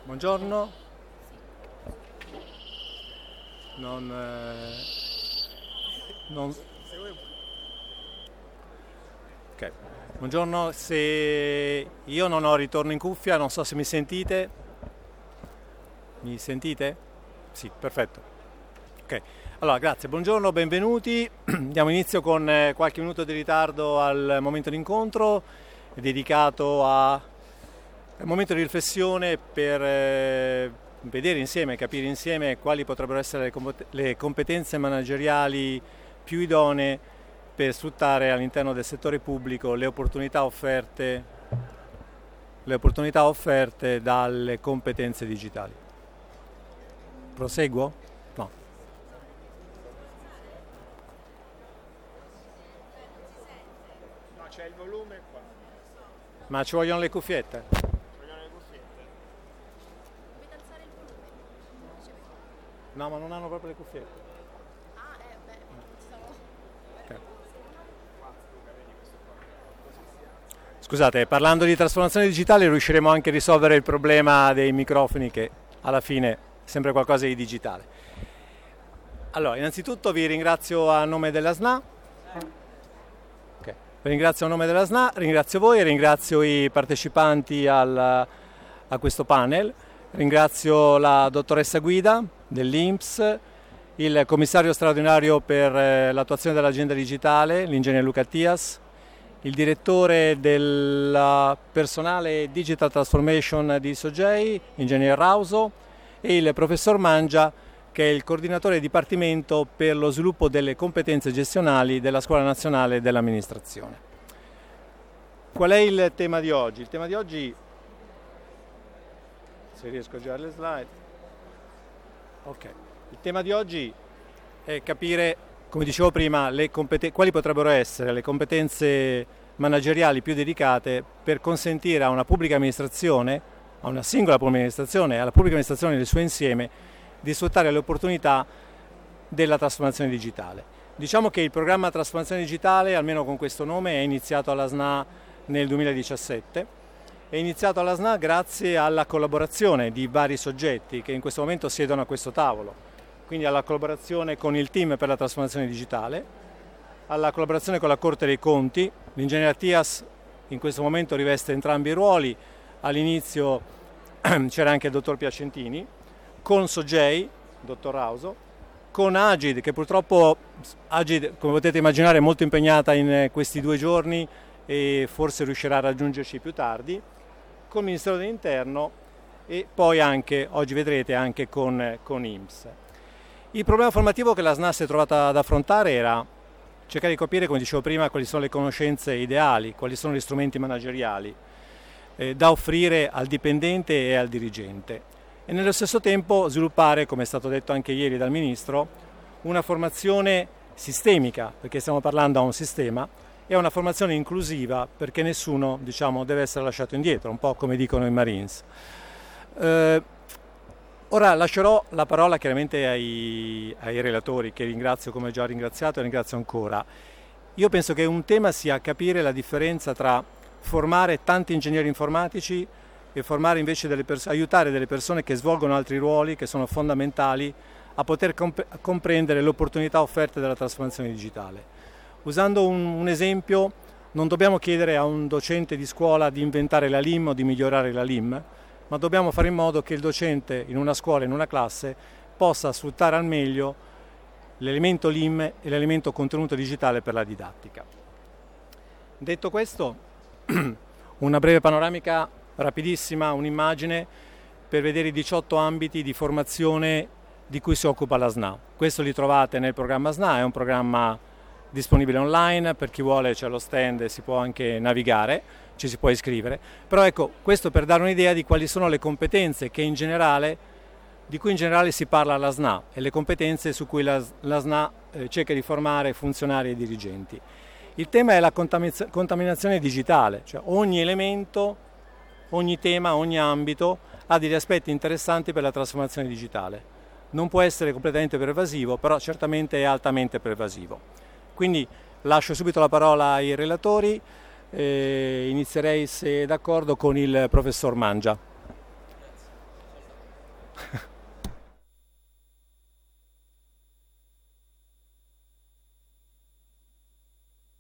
Buongiorno. Non. Ok. Buongiorno, se io non ho ritorno in cuffia, non so se mi sentite. Mi sentite? Sì, perfetto. Ok. Allora, grazie, buongiorno, benvenuti. Diamo inizio con qualche minuto di ritardo al momento di incontro dedicato al momento di riflessione per vedere insieme, capire insieme quali potrebbero essere le competenze manageriali più idonee per sfruttare all'interno del settore pubblico le opportunità offerte dalle competenze digitali. Proseguo? No. No, c'è il volume qua. Ma ci vogliono le cuffiette? Vogliono le cuffiette? Vuoi alzare il volume? No, ma non hanno proprio le cuffiette. Ah, beh, ci sono. Okay. Scusate, parlando di trasformazione digitale riusciremo anche a risolvere il problema dei microfoni, che alla fine è sempre qualcosa di digitale. Allora, innanzitutto vi ringrazio a nome della SNA. Vi ringrazio a nome della SNA, ringrazio voi e ringrazio i partecipanti a questo panel. Ringrazio la dottoressa Guida dell'INPS, il commissario straordinario per l'attuazione dell'agenda digitale, l'ingegnere Luca Attias, il direttore del personale Digital Transformation di SOGEI, l'ingegnere Rauso, e il professor Mangia, che è il coordinatore dipartimento per lo sviluppo delle competenze gestionali della Scuola Nazionale dell'Amministrazione. Qual è il tema di oggi? Il tema di oggi, se riesco a girare le slide, ok. Il tema di oggi è capire, come dicevo prima, quali potrebbero essere le competenze manageriali più dedicate per consentire a una pubblica amministrazione, a una singola pubblica amministrazione e alla pubblica amministrazione nel suo insieme di sfruttare le opportunità della trasformazione digitale. Diciamo che il programma Trasformazione Digitale, almeno con questo nome, è iniziato alla SNA nel 2017. È iniziato alla SNA grazie alla collaborazione di vari soggetti che in questo momento siedono a questo tavolo, quindi alla collaborazione con il team per la trasformazione digitale, alla collaborazione con la Corte dei Conti. L'ingegnere Attias in questo momento riveste entrambi i ruoli, all'inizio c'era anche il dottor Piacentini, con SOGEI, dottor Rauso, con Agid, che purtroppo Agid, come potete immaginare, è molto impegnata in questi 2 giorni e forse riuscirà a raggiungerci più tardi, con il Ministero dell'Interno e poi anche, oggi vedrete, anche con INPS. Il problema formativo che la SNA si è trovata ad affrontare era cercare di capire, come dicevo prima, quali sono le conoscenze ideali, quali sono gli strumenti manageriali da offrire al dipendente e al dirigente. E nello stesso tempo sviluppare, come è stato detto anche ieri dal Ministro, una formazione sistemica, perché stiamo parlando a un sistema, e una formazione inclusiva, perché nessuno, deve essere lasciato indietro, un po' come dicono i Marines. Ora lascerò la parola chiaramente ai relatori, che ringrazio come già ringraziato e ringrazio ancora. Io penso che un tema sia capire la differenza tra formare tanti ingegneri informatici e formare invece aiutare delle persone che svolgono altri ruoli che sono fondamentali a poter comprendere le opportunità offerte dalla trasformazione digitale. Usando un esempio, non dobbiamo chiedere a un docente di scuola di inventare la LIM o di migliorare la LIM, ma dobbiamo fare in modo che il docente in una scuola, in una classe, possa sfruttare al meglio l'elemento LIM e l'elemento contenuto digitale per la didattica. Detto questo, una breve panoramica rapidissima, un'immagine per vedere i 18 ambiti di formazione di cui si occupa la SNA. Questo li trovate nel programma SNA, è un programma disponibile online, per chi vuole c'è lo stand e si può anche navigare, ci si può iscrivere. Però ecco, questo per dare un'idea di quali sono le competenze di cui in generale si parla alla SNA e le competenze su cui la SNA cerca di formare funzionari e dirigenti. Il tema è la contaminazione digitale, cioè ogni elemento, ogni tema, ogni ambito ha degli aspetti interessanti per la trasformazione digitale. Non può essere completamente pervasivo, però certamente è altamente pervasivo. Quindi lascio subito la parola ai relatori, inizierei, se d'accordo, con il professor Mangia.